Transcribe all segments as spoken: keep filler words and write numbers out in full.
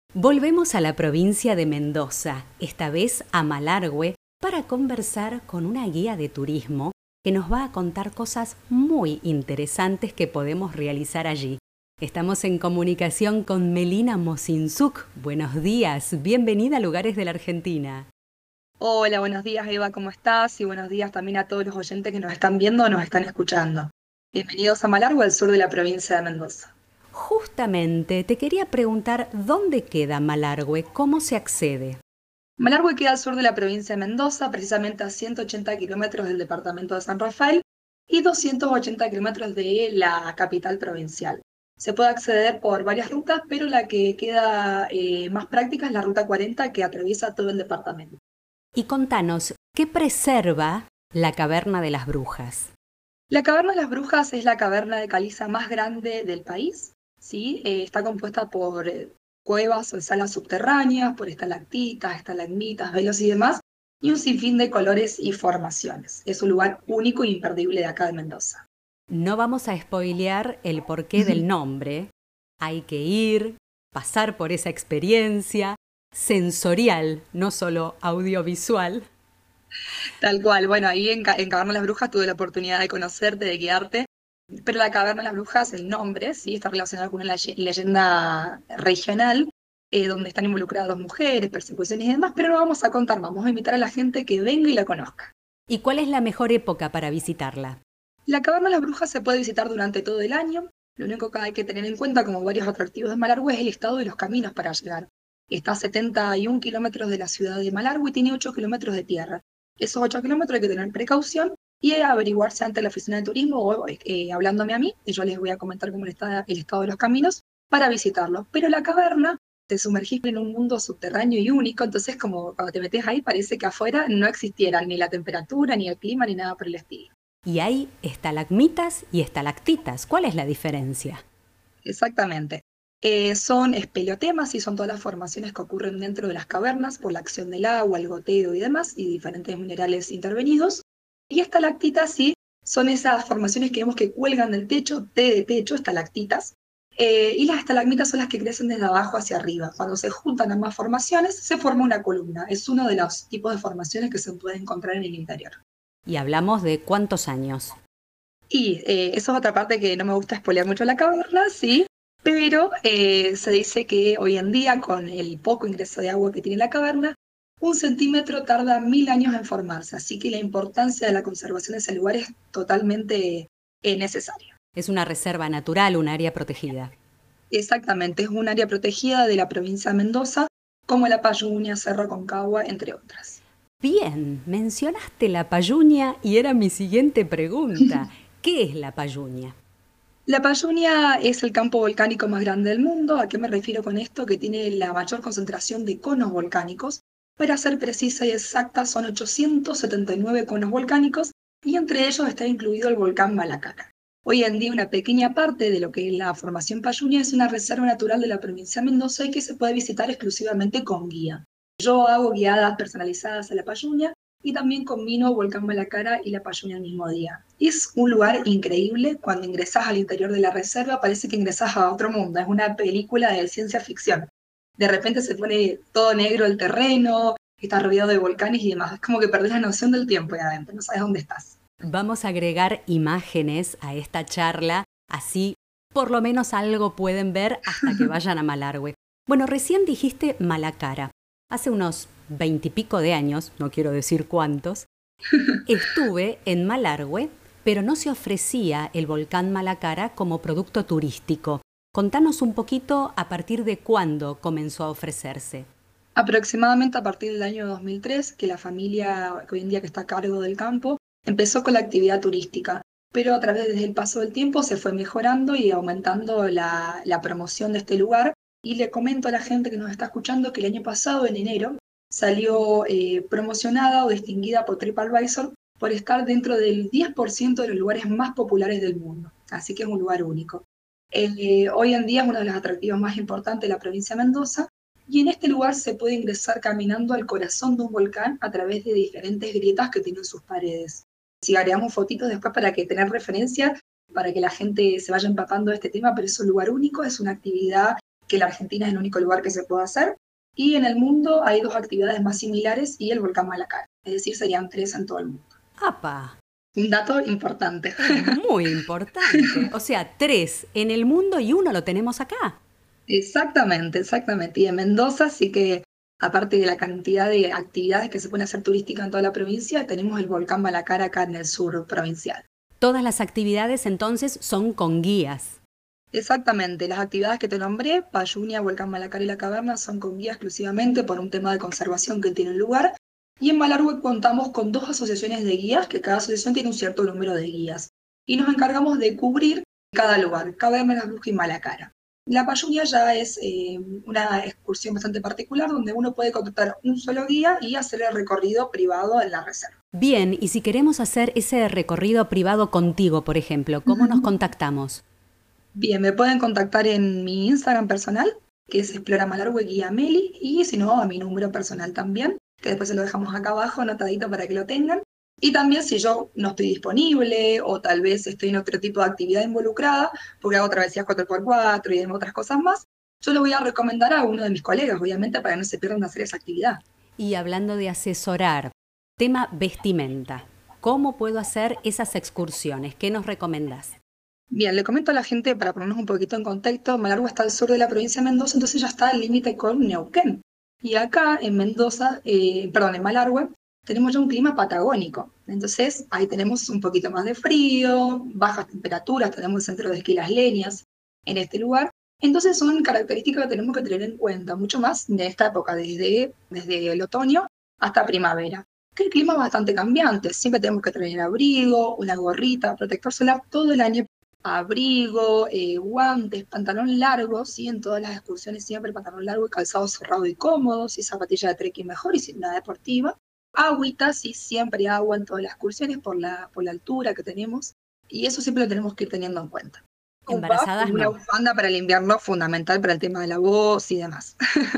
Volvemos a la provincia de Mendoza, esta vez a Malargüe, para conversar con una guía de turismo que nos va a contar cosas muy interesantes que podemos realizar allí. Estamos en comunicación con Melina Mosinzuk. Buenos días, bienvenida a Lugares de la Argentina. Hola, buenos días Eva, ¿cómo estás? Y buenos días también a todos los oyentes que nos están viendo o nos están escuchando. Bienvenidos a Malargüe, al sur de la provincia de Mendoza. Justamente te quería preguntar dónde queda Malargüe, cómo se accede. Malargüe queda al sur de la provincia de Mendoza, precisamente a ciento ochenta kilómetros del departamento de San Rafael y doscientos ochenta kilómetros de la capital provincial. Se puede acceder por varias rutas, pero la que queda eh, más práctica es la ruta cuarenta que atraviesa todo el departamento. Y contanos, ¿qué preserva la Caverna de las Brujas? La Caverna de las Brujas es la caverna de caliza más grande del país, ¿sí? Eh, está compuesta por eh, cuevas o salas subterráneas, por estalactitas, estalagmitas, velos y demás, y un sinfín de colores y formaciones. Es un lugar único e imperdible de acá de Mendoza. No vamos a spoilear el porqué del nombre. Hay que ir, pasar por esa experiencia sensorial, no solo audiovisual. Tal cual, bueno, ahí en, Ca- en Caverna de las Brujas tuve la oportunidad de conocerte, de guiarte, pero la Caverna de las Brujas, el nombre, sí, está relacionado con una leye- leyenda regional, eh, donde están involucradas dos mujeres, persecuciones y demás, pero no vamos a contar más, vamos a invitar a la gente que venga y la conozca. ¿Y cuál es la mejor época para visitarla? La Caverna de las Brujas se puede visitar durante todo el año, lo único que hay que tener en cuenta, como varios atractivos de Malargüe, es el estado de los caminos para llegar. Está a setenta y un kilómetros de la ciudad de Malargüe y tiene ocho kilómetros de tierra. Esos ocho kilómetros hay que tener precaución y averiguarse ante la oficina de turismo o eh, hablándome a mí, y yo les voy a comentar cómo está el estado de los caminos para visitarlo. Pero la caverna te sumergís en un mundo subterráneo y único, entonces como cuando te metes ahí parece que afuera no existiera ni la temperatura, ni el clima, ni nada por el estilo. Y hay estalagmitas y estalactitas. ¿Cuál es la diferencia? Exactamente. Eh, son espeleotemas y son todas las formaciones que ocurren dentro de las cavernas por la acción del agua, el goteo y demás, y diferentes minerales intervenidos. Y estalactitas sí son esas formaciones que vemos que cuelgan del techo, T de techo, estalactitas. Eh, y las estalagmitas son las que crecen desde abajo hacia arriba. Cuando se juntan ambas formaciones, se forma una columna. Es uno de los tipos de formaciones que se puede encontrar en el interior. Y hablamos de cuántos años. Y eh, eso es otra parte que no me gusta spoilear mucho la caverna, sí, pero eh, se dice que hoy en día, con el poco ingreso de agua que tiene la caverna, un centímetro tarda mil años en formarse, así que la importancia de la conservación de ese lugar es totalmente eh, necesaria. Es una reserva natural, un área protegida. Exactamente, es un área protegida de la provincia de Mendoza, como la Payuña, Cerro Aconcagua, entre otras. Bien, mencionaste la Payuña y era mi siguiente pregunta. ¿Qué es la Payuña? La Payunia es el campo volcánico más grande del mundo. ¿A qué me refiero con esto? Que tiene la mayor concentración de conos volcánicos. Para ser precisa y exacta, son ochocientos setenta y nueve conos volcánicos y entre ellos está incluido el volcán Malacara. Hoy en día una pequeña parte de lo que es la formación Payunia es una reserva natural de la provincia de Mendoza y que se puede visitar exclusivamente con guía. Yo hago guiadas personalizadas a la Payunia y también combino Volcán Malacara y La Payunia el mismo día. Es un lugar increíble, cuando ingresas al interior de la reserva parece que ingresas a otro mundo, es una película de ciencia ficción. De repente se pone todo negro el terreno, estás rodeado de volcanes y demás, es como que perdés la noción del tiempo ahí adentro, no sabes dónde estás. Vamos a agregar imágenes a esta charla, así por lo menos algo pueden ver hasta que vayan a Malargüe. Bueno, recién dijiste Malacara. Hace unos veintipico de años, no quiero decir cuántos, estuve en Malargüe, pero no se ofrecía el volcán Malacara como producto turístico. Contanos un poquito a partir de cuándo comenzó a ofrecerse. Aproximadamente a partir del año dos mil tres, que la familia que hoy en día que está a cargo del campo empezó con la actividad turística, pero a través del paso del tiempo se fue mejorando y aumentando la, la promoción de este lugar. Y le comento a la gente que nos está escuchando que el año pasado, en enero, salió eh, promocionada o distinguida por TripAdvisor por estar dentro del diez por ciento de los lugares más populares del mundo. Así que es un lugar único. Eh, hoy en día es uno de los atractivos más importantes de la provincia de Mendoza y en este lugar se puede ingresar caminando al corazón de un volcán a través de diferentes grietas que tienen sus paredes. Si agregamos fotitos después para que tener referencia, para que la gente se vaya empapando de este tema, pero es un lugar único, es una actividad que la Argentina es el único lugar que se puede hacer. Y en el mundo hay dos actividades más similares y el volcán Malacara. Es decir, serían tres en todo el mundo. ¡Apa! Un dato importante. Es muy importante. O sea, tres en el mundo y uno lo tenemos acá. Exactamente, exactamente. Y en Mendoza sí que, aparte de la cantidad de actividades que se pueden hacer turísticas en toda la provincia, tenemos el volcán Malacara acá en el sur provincial. Todas las actividades entonces son con guías. Exactamente, las actividades que te nombré, Payunia, Volcán Malacara y La Caverna, son con guía exclusivamente por un tema de conservación que tiene lugar. Y en Malargüe contamos con dos asociaciones de guías, que cada asociación tiene un cierto número de guías. Y nos encargamos de cubrir cada lugar, Caverna, Las Brujas y Malacara. La Payunia ya es eh, una excursión bastante particular, donde uno puede contratar un solo guía y hacer el recorrido privado en la reserva. Bien, y si queremos hacer ese recorrido privado contigo, por ejemplo, ¿cómo nos contactamos? Bien, me pueden contactar en mi Instagram personal, que es Explora Malargüe Guía Meli, y si no, a mi número personal también, que después se lo dejamos acá abajo anotadito para que lo tengan. Y también si yo no estoy disponible o tal vez estoy en otro tipo de actividad involucrada, porque hago travesías cuatro por cuatro y otras cosas más, yo lo voy a recomendar a uno de mis colegas, obviamente, para que no se pierdan de hacer esa actividad. Y hablando de asesorar, tema vestimenta, ¿cómo puedo hacer esas excursiones? ¿Qué nos recomendás? Bien, le comento a la gente, para ponernos un poquito en contexto, Malargüe está al sur de la provincia de Mendoza, entonces ya está al límite con Neuquén. Y acá en Mendoza, eh, perdón, en Malargüe, tenemos ya un clima patagónico. Entonces ahí tenemos un poquito más de frío, bajas temperaturas, tenemos el centro de esquí Las Leñas en este lugar. Entonces son características que tenemos que tener en cuenta, mucho más de esta época, desde, desde el otoño hasta primavera. Que el clima es bastante cambiante, siempre tenemos que tener abrigo, una gorrita, protector solar todo el año. Abrigo, eh, guantes, pantalón largo, ¿sí? En todas las excursiones siempre pantalón largo y calzado cerrado y cómodo, ¿sí? Zapatilla de trekking mejor y sin nada deportiva. Agüita, sí, siempre agua en todas las excursiones por la, por la altura que tenemos. Y eso siempre lo tenemos que ir teniendo en cuenta. Un puff Embarazadas y una no. bufanda para el invierno, fundamental para el tema de la voz y demás.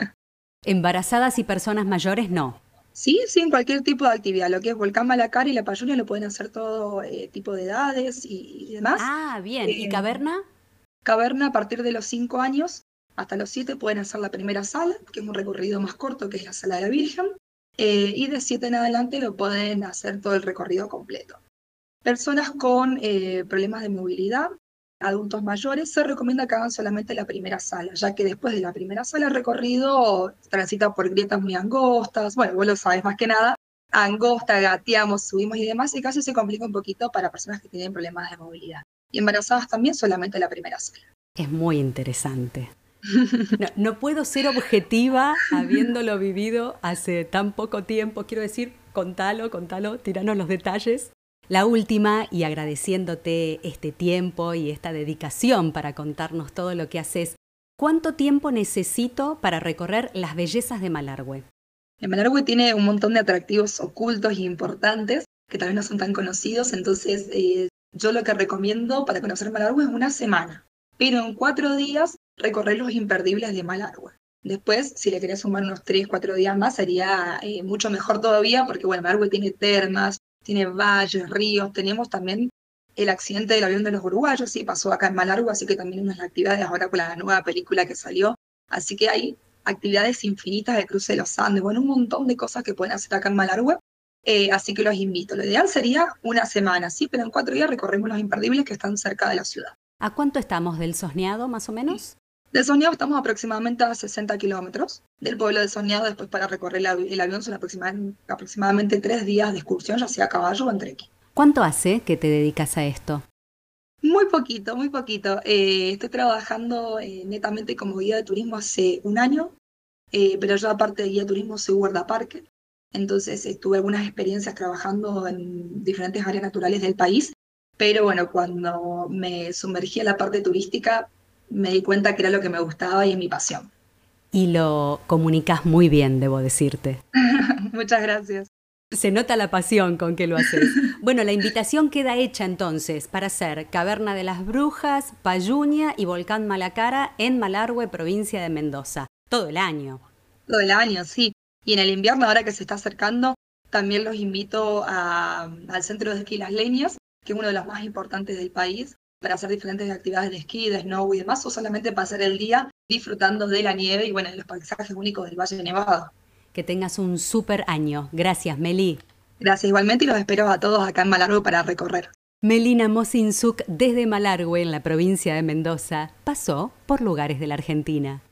Embarazadas y personas mayores no. Sí, sí, en cualquier tipo de actividad. Lo que es Volcán Malacara y La Payunia lo pueden hacer todo eh, tipo de edades y, y demás. Ah, bien. ¿Y Eh, caverna? Caverna, a partir de los cinco años hasta los siete pueden hacer la primera sala, que es un recorrido más corto, que es la sala de la Virgen, eh, y de siete en adelante lo pueden hacer todo el recorrido completo. Personas con eh, problemas de movilidad, adultos mayores, se recomienda que hagan solamente la primera sala, ya que después de la primera sala el recorrido transita por grietas muy angostas, bueno, vos lo sabes más que nada, angosta, gateamos, subimos y demás, y casi se complica un poquito para personas que tienen problemas de movilidad. Y embarazadas también solamente la primera sala. Es muy interesante. No, no puedo ser objetiva habiéndolo vivido hace tan poco tiempo. Quiero decir, contalo, contalo, tiranos los detalles. La última, y agradeciéndote este tiempo y esta dedicación para contarnos todo lo que haces, ¿cuánto tiempo necesito para recorrer las bellezas de Malargüe? En Malargüe tiene un montón de atractivos ocultos y importantes que tal vez no son tan conocidos, entonces eh, yo lo que recomiendo para conocer Malargüe es una semana, pero en cuatro días recorrer los imperdibles de Malargüe. Después, si le querés sumar unos tres, cuatro días más, sería eh, mucho mejor todavía, porque bueno, Malargüe tiene termas, tiene valles, ríos, tenemos también el accidente del avión de los uruguayos, sí, pasó acá en Malargüe, así que también unas actividades ahora con la nueva película que salió, así que hay actividades infinitas de cruce de los Andes, bueno, un montón de cosas que pueden hacer acá en Malargüe, eh, así que los invito. Lo ideal sería una semana, sí, pero en cuatro días recorremos los imperdibles que están cerca de la ciudad. ¿A cuánto estamos del Sosneado, más o menos? De Soñado estamos aproximadamente a sesenta kilómetros. Del pueblo de Soñado, después para recorrer el avión son aproximadamente, aproximadamente tres días de excursión, ya sea a caballo o en trekking. ¿Cuánto hace que te dedicas a esto? Muy poquito, muy poquito. Eh, estoy trabajando eh, netamente como guía de turismo hace un año, eh, pero yo aparte de guía de turismo soy guardaparque. Entonces eh, tuve algunas experiencias trabajando en diferentes áreas naturales del país, pero bueno, cuando me sumergí en la parte turística me di cuenta que era lo que me gustaba y es mi pasión. Y lo comunicas muy bien, debo decirte. Muchas gracias. Se nota la pasión con que lo haces. Bueno, la invitación queda hecha entonces para hacer Caverna de las Brujas, Payunia y Volcán Malacara en Malargüe, provincia de Mendoza. Todo el año. Todo el año, sí. Y en el invierno, ahora que se está acercando, también los invito a, al centro de esquí Las Leñas, que es uno de los más importantes del país, para hacer diferentes actividades de esquí, de snow y demás, o solamente pasar el día disfrutando de la nieve y bueno, de los paisajes únicos del Valle de Nevado. Que tengas un súper año. Gracias, Meli. Gracias igualmente y los espero a todos acá en Malargüe para recorrer. Melina Mosinzuk, desde Malargüe, en la provincia de Mendoza, pasó por lugares de la Argentina.